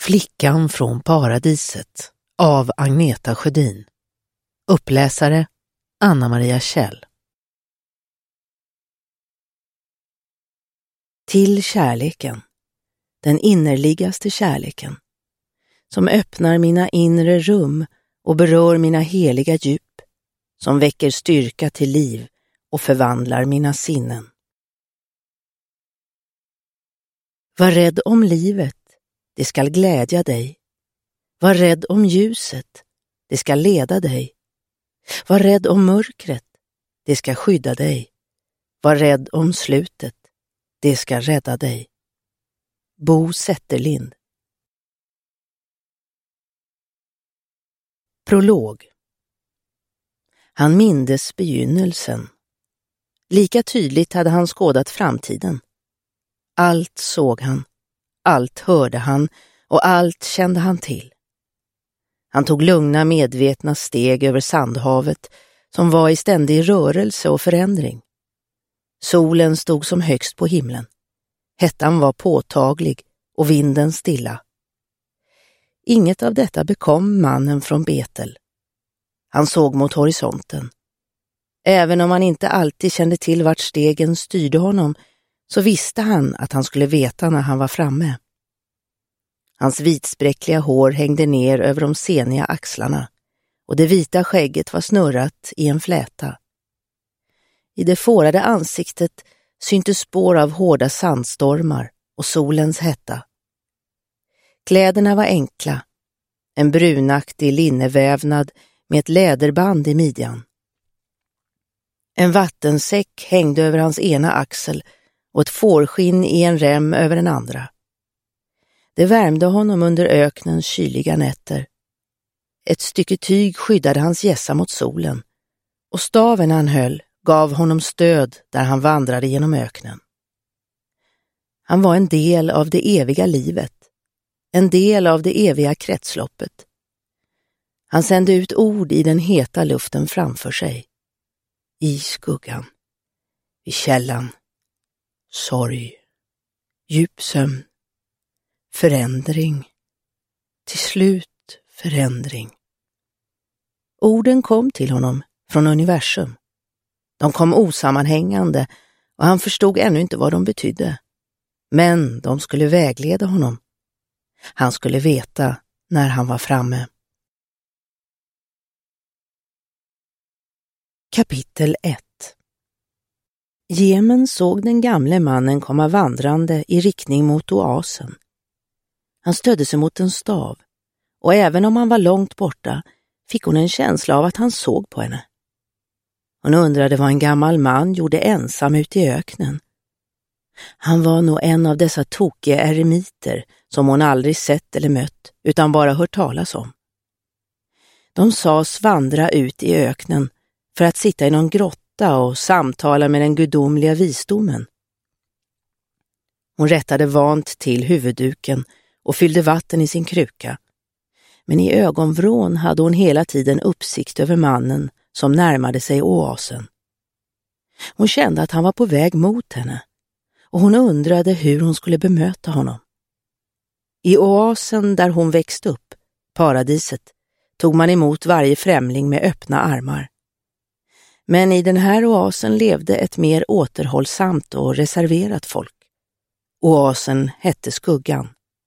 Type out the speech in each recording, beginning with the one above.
Flickan från paradiset av Agneta Sjödin. Uppläsare Anna-Maria Kjell. Till kärleken, den innerligaste kärleken, som öppnar mina inre rum och berör mina heliga djup, som väcker styrka till liv och förvandlar mina sinnen. Var rädd om livet, det skall glädja dig. Var rädd om ljuset, det skall leda dig. Var rädd om mörkret, det ska skydda dig. Var rädd om slutet, det ska rädda dig. Bo Zetterlind. Prolog. Han mindes begynnelsen. Lika tydligt hade han skådat framtiden. Allt såg han, allt hörde han och allt kände han till. Han tog lugna medvetna steg över sandhavet som var i ständig rörelse och förändring. Solen stod som högst på himlen. Hettan var påtaglig och vinden stilla. Inget av detta bekom mannen från Betel. Han såg mot horisonten. Även om han inte alltid kände till vart stegen styrde honom, så visste han att han skulle veta när han var framme. Hans vitspräckliga hår hängde ner över de seniga axlarna och det vita skägget var snurrat i en fläta. I det fårade ansiktet syntes spår av hårda sandstormar och solens hetta. Kläderna var enkla, en brunaktig linnevävnad med ett läderband i midjan. En vattensäck hängde över hans ena axel och ett fårskinn i en rem över den andra. Det värmde honom under öknens kyliga nätter. Ett stycke tyg skyddade hans gässa mot solen och staven han höll gav honom stöd där han vandrade genom öknen. Han var en del av det eviga livet, en del av det eviga kretsloppet. Han sände ut ord i den heta luften framför sig. I skuggan, vid källan, sorg, djup sömn, förändring, till slut förändring. Orden kom till honom från universum. De kom osammanhängande och han förstod ännu inte vad de betydde. Men de skulle vägleda honom. Han skulle veta när han var framme. Kapitel 1. Jemen såg den gamle mannen komma vandrande i riktning mot oasen. Han stödde sig mot en stav och även om han var långt borta fick hon en känsla av att han såg på henne. Hon undrade vad en gammal man gjorde ensam ute i öknen. Han var nog en av dessa tokiga eremiter som hon aldrig sett eller mött utan bara hört talas om. De sades vandra ut i öknen för att sitta i någon grotta och samtala med den gudomliga visdomen. Hon rättade vant till huvudduken och fyllde vatten i sin kruka. Men i ögonvrån hade hon hela tiden uppsikt över mannen som närmade sig oasen. Hon kände att han var på väg mot henne och hon undrade hur hon skulle bemöta honom. I oasen där hon växte upp, paradiset, tog man emot varje främling med öppna armar. Men i den här oasen levde ett mer återhållsamt och reserverat folk. Oasen hette Skuggan.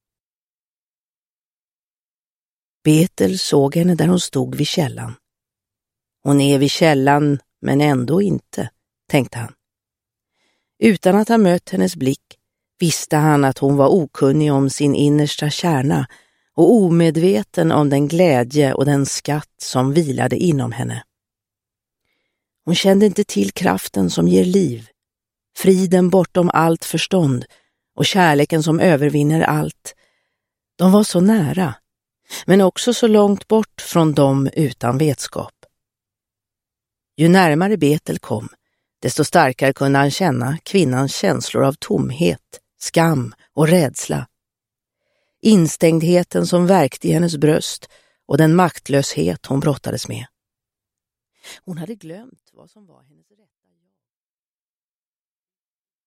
Betel såg henne där hon stod vid källan. Hon är vid källan, men ändå inte, tänkte han. Utan att ha mött hennes blick visste han att hon var okunnig om sin innersta kärna och omedveten om den glädje och den skatt som vilade inom henne. Hon kände inte till kraften som ger liv, friden bortom allt förstånd och kärleken som övervinner allt. De var så nära, men också så långt bort från dem utan vetskap. Ju närmare Betel kom, desto starkare kunde han känna kvinnans känslor av tomhet, skam och rädsla. Instängdheten som värkte i hennes bröst och den maktlöshet hon brottades med. Hon hade glömt vad som var hennes rätt.